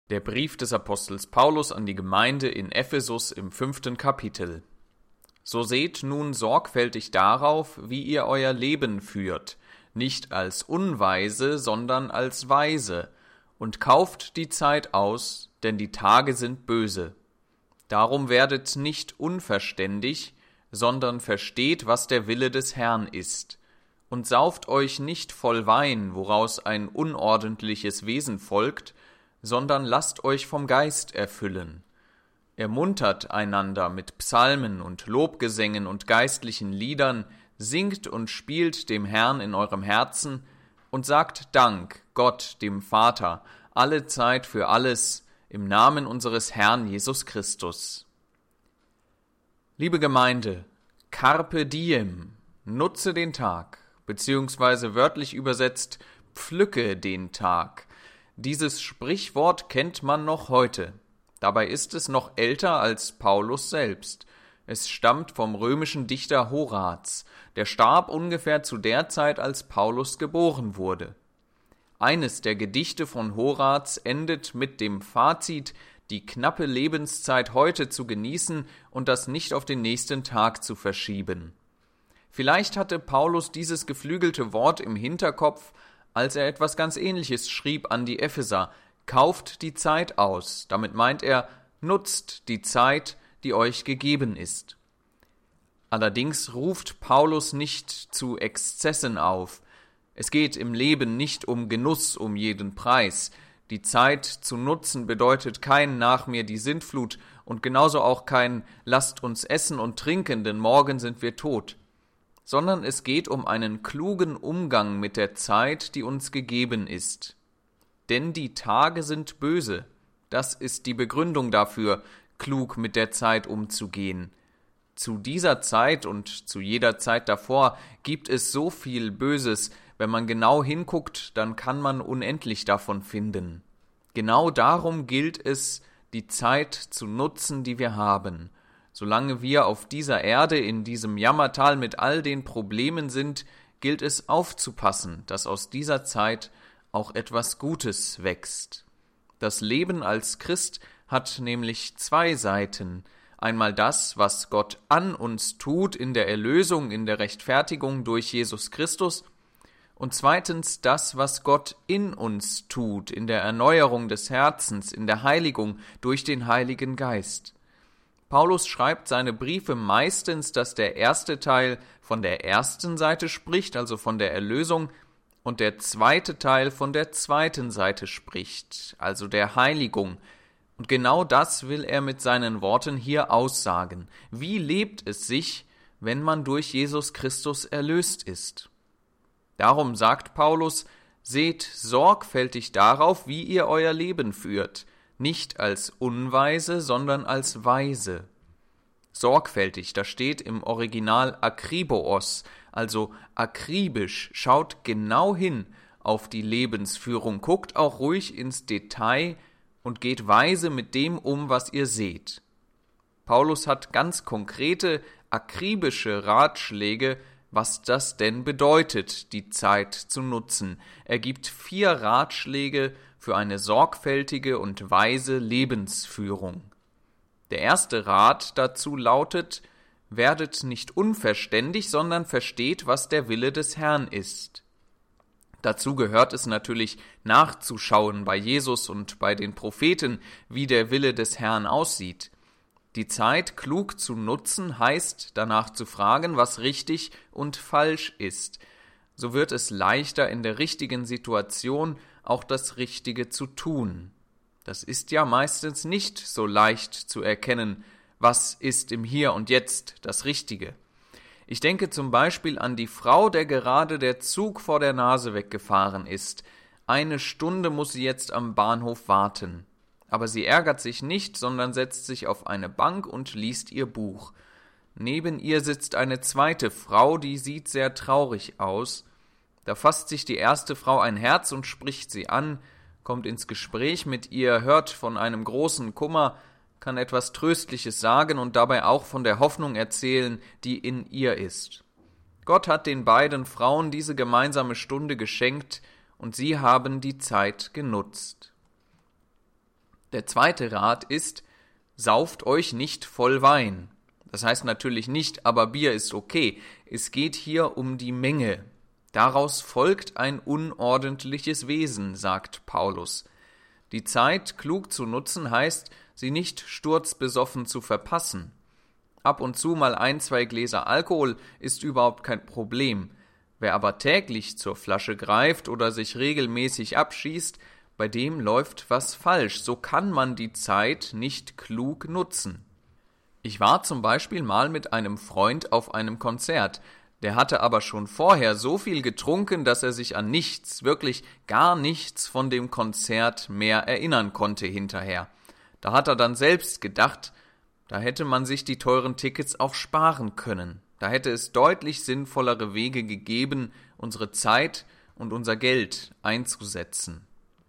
Der Brief des Apostels Paulus an die Gemeinde in Ephesus im 5. Kapitel. So seht nun sorgfältig darauf, wie ihr euer Leben führt, nicht als Unweise, sondern als Weise, und kauft die Zeit aus, denn die Tage sind böse. Darum werdet nicht unverständig, sondern versteht, was der Wille des Herrn ist, und sauft euch nicht voll Wein, woraus ein unordentliches Wesen folgt, sondern lasst euch vom Geist erfüllen. Ermuntert einander mit Psalmen und Lobgesängen und geistlichen Liedern, singt und spielt dem Herrn in eurem Herzen und sagt Dank Gott, dem Vater, alle Zeit für alles, im Namen unseres Herrn Jesus Christus. Liebe Gemeinde, Carpe diem, nutze den Tag, beziehungsweise wörtlich übersetzt, pflücke den Tag. Dieses Sprichwort kennt man noch heute. Dabei ist es noch älter als Paulus selbst. Es stammt vom römischen Dichter Horaz. Der starb ungefähr zu der Zeit, als Paulus geboren wurde. Eines der Gedichte von Horaz endet mit dem Fazit, die knappe Lebenszeit heute zu genießen und das nicht auf den nächsten Tag zu verschieben. Vielleicht hatte Paulus dieses geflügelte Wort im Hinterkopf, als er etwas ganz Ähnliches schrieb an die Epheser: Kauft die Zeit aus. Damit meint er, nutzt die Zeit, die euch gegeben ist. Allerdings ruft Paulus nicht zu Exzessen auf. Es geht im Leben nicht um Genuss um jeden Preis. Die Zeit zu nutzen bedeutet kein Nach mir die Sintflut und genauso auch kein Lasst uns essen und trinken, denn morgen sind wir tot. Sondern es geht um einen klugen Umgang mit der Zeit, die uns gegeben ist. Denn die Tage sind böse. Das ist die Begründung dafür, klug mit der Zeit umzugehen. Zu dieser Zeit und zu jeder Zeit davor gibt es so viel Böses. Wenn man genau hinguckt, dann kann man unendlich davon finden. Genau darum gilt es, die Zeit zu nutzen, die wir haben. Solange wir auf dieser Erde, in diesem Jammertal mit all den Problemen sind, gilt es aufzupassen, dass aus dieser Zeit auch etwas Gutes wächst. Das Leben als Christ hat nämlich zwei Seiten. Einmal das, was Gott an uns tut in der Erlösung, in der Rechtfertigung durch Jesus Christus, und zweitens das, was Gott in uns tut, in der Erneuerung des Herzens, in der Heiligung durch den Heiligen Geist. Paulus schreibt seine Briefe meistens, dass der erste Teil von der ersten Seite spricht, also von der Erlösung, und der zweite Teil von der zweiten Seite spricht, also der Heiligung. Und genau das will er mit seinen Worten hier aussagen. Wie lebt es sich, wenn man durch Jesus Christus erlöst ist? Darum sagt Paulus, seht sorgfältig darauf, wie ihr euer Leben führt, nicht als Unweise, sondern als Weise. Sorgfältig, da steht im Original akriboos, also akribisch, schaut genau hin auf die Lebensführung, guckt auch ruhig ins Detail und geht weise mit dem um, was ihr seht. Paulus hat ganz konkrete, akribische Ratschläge, was das denn bedeutet, die Zeit zu nutzen. Er gibt 4 Ratschläge für eine sorgfältige und weise Lebensführung. Der erste Rat dazu lautet: Werdet nicht unverständig, sondern versteht, was der Wille des Herrn ist. Dazu gehört es natürlich, nachzuschauen bei Jesus und bei den Propheten, wie der Wille des Herrn aussieht. Die Zeit klug zu nutzen heißt, danach zu fragen, was richtig und falsch ist. So wird es leichter, in der richtigen Situation auch das Richtige zu tun. Das ist ja meistens nicht so leicht zu erkennen, was ist im Hier und Jetzt das Richtige. Ich denke zum Beispiel an die Frau, der gerade der Zug vor der Nase weggefahren ist. 1 Stunde muss sie jetzt am Bahnhof warten. Aber sie ärgert sich nicht, sondern setzt sich auf eine Bank und liest ihr Buch. Neben ihr sitzt eine zweite Frau, die sieht sehr traurig aus. Da fasst sich die erste Frau ein Herz und spricht sie an, kommt ins Gespräch mit ihr, hört von einem großen Kummer, kann etwas Tröstliches sagen und dabei auch von der Hoffnung erzählen, die in ihr ist. Gott hat den beiden Frauen diese gemeinsame Stunde geschenkt und sie haben die Zeit genutzt. Der zweite Rat ist: Sauft euch nicht voll Wein. Das heißt natürlich nicht, aber Bier ist okay. Es geht hier um die Menge. Daraus folgt ein unordentliches Wesen, sagt Paulus. Die Zeit klug zu nutzen heißt, sie nicht sturzbesoffen zu verpassen. Ab und zu mal 1, 2 Gläser Alkohol ist überhaupt kein Problem. Wer aber täglich zur Flasche greift oder sich regelmäßig abschießt, bei dem läuft was falsch. So kann man die Zeit nicht klug nutzen. Ich war zum Beispiel mal mit einem Freund auf einem Konzert. Der hatte aber schon vorher so viel getrunken, dass er sich an nichts, wirklich gar nichts von dem Konzert mehr erinnern konnte hinterher. Da hat er dann selbst gedacht, da hätte man sich die teuren Tickets auch sparen können. Da hätte es deutlich sinnvollere Wege gegeben, unsere Zeit und unser Geld einzusetzen.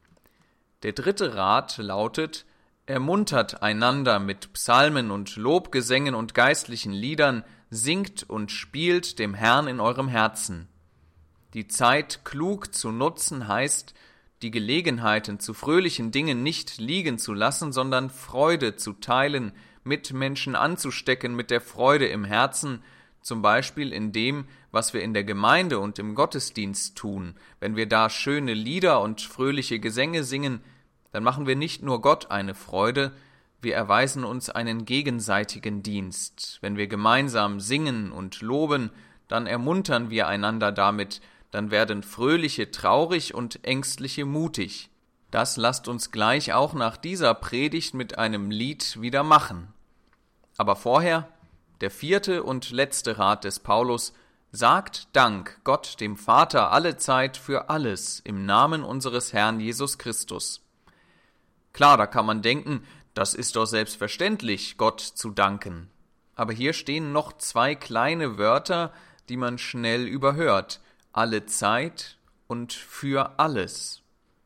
Der dritte Rat lautet: Ermuntert einander mit Psalmen und Lobgesängen und geistlichen Liedern, singt und spielt dem Herrn in eurem Herzen. Die Zeit klug zu nutzen heißt, die Gelegenheiten zu fröhlichen Dingen nicht liegen zu lassen, sondern Freude zu teilen, Mitmenschen anzustecken mit der Freude im Herzen, zum Beispiel in dem, was wir in der Gemeinde und im Gottesdienst tun. Wenn wir da schöne Lieder und fröhliche Gesänge singen, dann machen wir nicht nur Gott eine Freude, wir erweisen uns einen gegenseitigen Dienst. Wenn wir gemeinsam singen und loben, dann ermuntern wir einander damit, dann werden Fröhliche traurig und Ängstliche mutig. Das lasst uns gleich auch nach dieser Predigt mit einem Lied wieder machen. Aber vorher der vierte und letzte Rat des Paulus: Sagt Dank Gott dem Vater allezeit für alles im Namen unseres Herrn Jesus Christus. Klar, da kann man denken, das ist doch selbstverständlich, Gott zu danken. Aber hier stehen noch 2 kleine Wörter, die man schnell überhört: allezeit und für alles.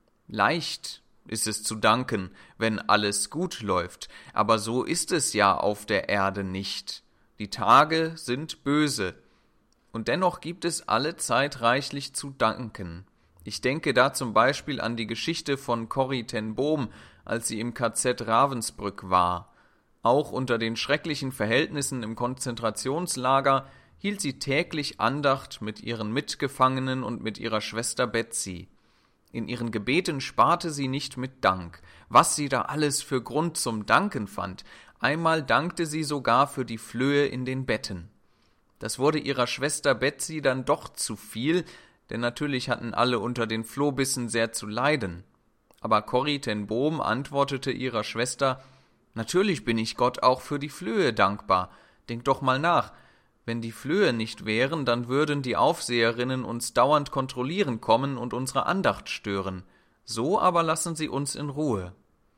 Leicht ist es zu danken, wenn alles gut läuft, aber so ist es ja auf der Erde nicht. Die Tage sind böse, und dennoch gibt es allezeit reichlich zu danken. Ich denke da zum Beispiel an die Geschichte von Corrie ten Boom, als sie im KZ Ravensbrück war. Auch unter den schrecklichen Verhältnissen im Konzentrationslager hielt sie täglich Andacht mit ihren Mitgefangenen und mit ihrer Schwester Betsy. In ihren Gebeten sparte sie nicht mit Dank. Was sie da alles für Grund zum Danken fand. Einmal dankte sie sogar für die Flöhe in den Betten. Das wurde ihrer Schwester Betsy dann doch zu viel, denn natürlich hatten alle unter den Flohbissen sehr zu leiden. Aber Corrie ten Boom antwortete ihrer Schwester: Natürlich bin ich Gott auch für die Flöhe dankbar. Denk doch mal nach. Wenn die Flöhe nicht wären, dann würden die Aufseherinnen uns dauernd kontrollieren kommen und unsere Andacht stören. So aber lassen sie uns in Ruhe.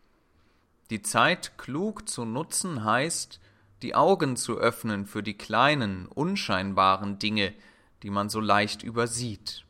Die Zeit klug zu nutzen heißt, die Augen zu öffnen für die kleinen, unscheinbaren Dinge, die man so leicht übersieht.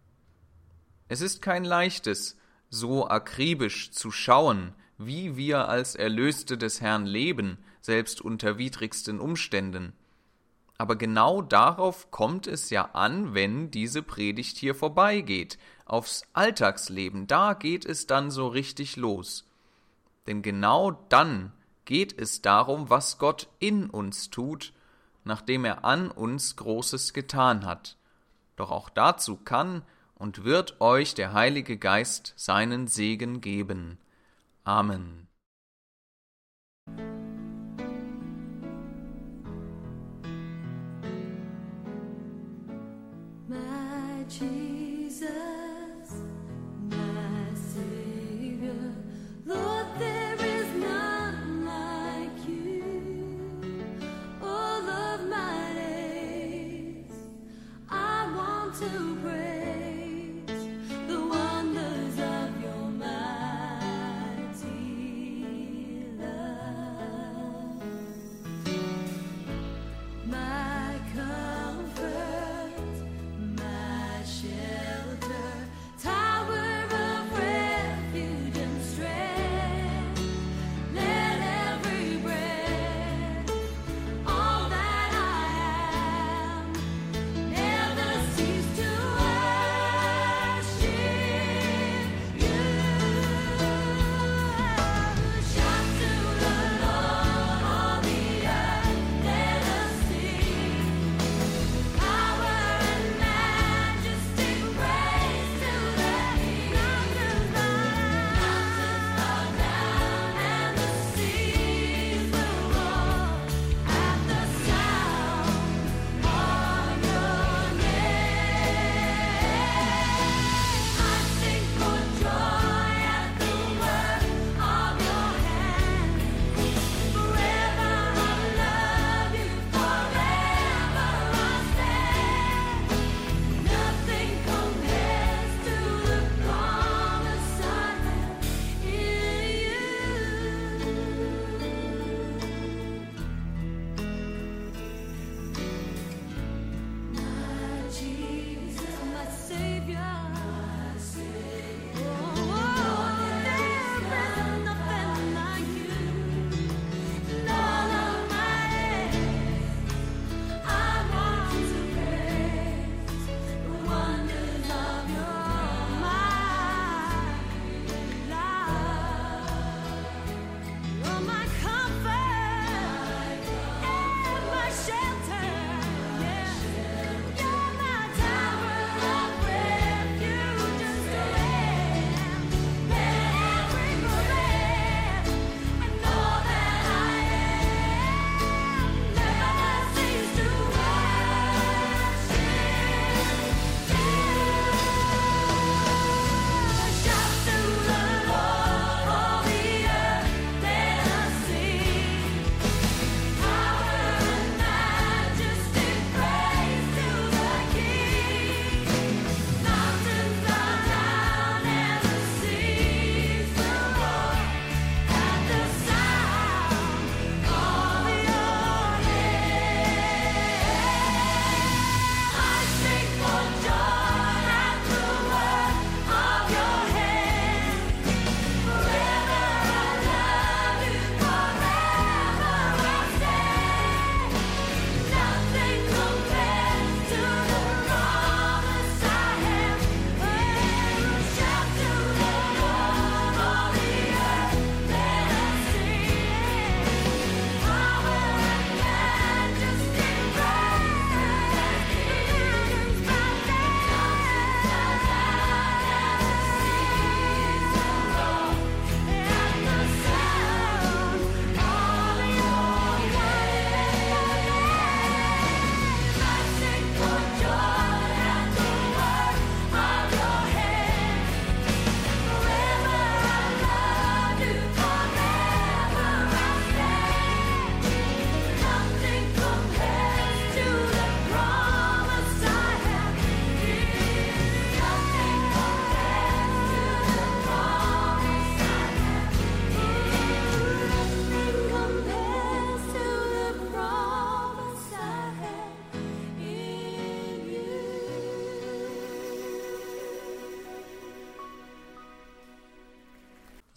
Es ist kein leichtes, so akribisch zu schauen, wie wir als Erlöste des Herrn leben, selbst unter widrigsten Umständen. Aber genau darauf kommt es ja an, wenn diese Predigt hier vorbeigeht. Aufs Alltagsleben, da geht es dann so richtig los. Denn genau dann geht es darum, was Gott in uns tut, nachdem er an uns Großes getan hat. Doch auch dazu kann und wird euch der Heilige Geist seinen Segen geben. Amen. My Jesus, my Savior, Lord, there is none like you. All of my days, I want to praise the wonders of your mighty love. My comfort, my shelter,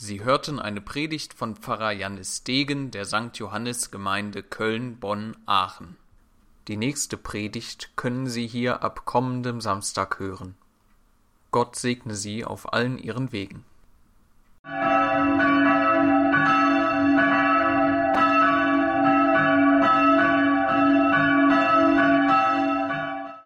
Sie hörten eine Predigt von Pfarrer Jannis Degen der St. Johannes Gemeinde Köln-Bonn-Aachen. Die nächste Predigt können Sie hier ab kommendem Samstag hören. Gott segne Sie auf allen Ihren Wegen.